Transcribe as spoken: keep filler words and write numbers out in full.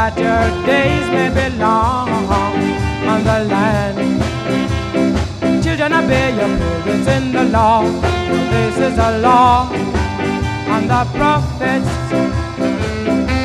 that your days may be long on the land. Children, obey your parents in the law, for this is a law, and the prophets